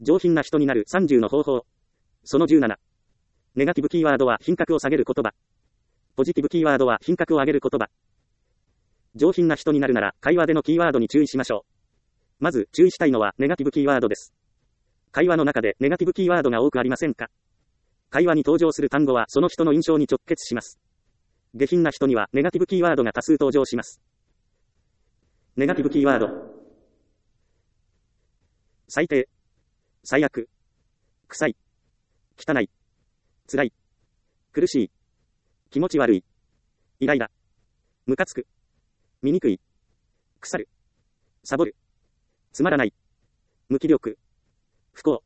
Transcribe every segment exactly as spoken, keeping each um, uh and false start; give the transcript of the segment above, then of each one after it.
上品な人になるさんじゅうの方法。そのじゅうなな。ネガティブキーワードは品格を下げる言葉。ポジティブキーワードは品格を上げる言葉。上品な人になるなら会話でのキーワードに注意しましょう。まず注意したいのはネガティブキーワードです。会話の中でネガティブキーワードが多くありませんか？会話に登場する単語はその人の印象に直結します。下品な人にはネガティブキーワードが多数登場します。ネガティブキーワード。最低。最悪。臭い。汚い。辛い。苦しい。気持ち悪い。イライラ。ムカつく。醜い。腐る。サボる。つまらない。無気力。不幸。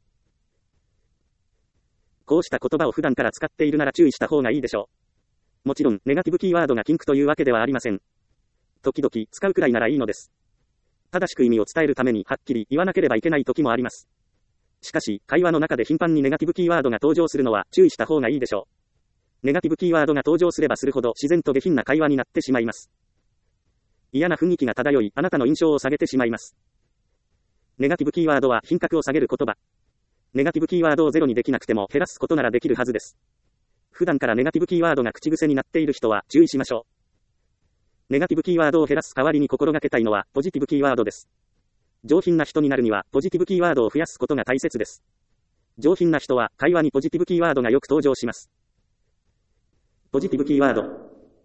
こうした言葉を普段から使っているなら注意した方がいいでしょう。もちろん、ネガティブキーワードが禁句というわけではありません。時々使うくらいならいいのです。正しく意味を伝えるためにはっきり言わなければいけない時もあります。しかし、会話の中で頻繁にネガティブキーワードが登場するのは注意した方がいいでしょう。ネガティブキーワードが登場すればするほど自然と下品な会話になってしまいます。嫌な雰囲気が漂い、あなたの印象を下げてしまいます。ネガティブキーワードは品格を下げる言葉。ネガティブキーワードをゼロにできなくても減らすことならできるはずです。普段からネガティブキーワードが口癖になっている人は注意しましょう。ネガティブキーワードを減らす代わりに心がけたいのはポジティブキーワードです。上品な人になるにはポジティブキーワードを増やすことが大切です。上品な人は会話にポジティブキーワードがよく登場します。ポジティブキーワード。好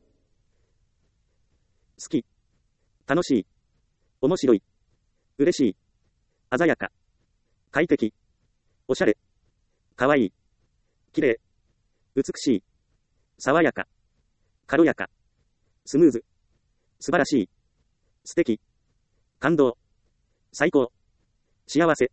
き。楽しい。面白い。嬉しい。鮮やか。快適。おしゃれ。かわいい。綺麗。美しい。爽やか。軽やか。スムーズ。素晴らしい。素敵。感動。最高。幸せ。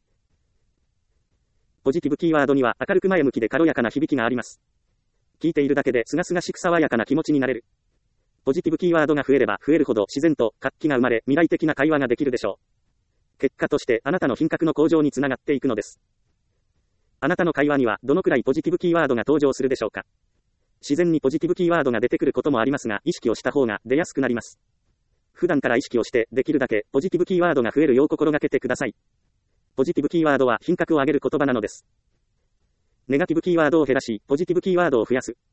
ポジティブキーワードには明るく前向きで軽やかな響きがあります。聞いているだけで清々しく爽やかな気持ちになれる。ポジティブキーワードが増えれば増えるほど自然と活気が生まれ未来的な会話ができるでしょう。結果としてあなたの品格の向上につながっていくのです。あなたの会話にはどのくらいポジティブキーワードが登場するでしょうか。自然にポジティブキーワードが出てくることもありますが、意識をした方が出やすくなります。普段から意識をしてできるだけポジティブキーワードが増えるよう心がけてください。ポジティブキーワードは品格を上げる言葉なのです。ネガティブキーワードを減らし、ポジティブキーワードを増やす。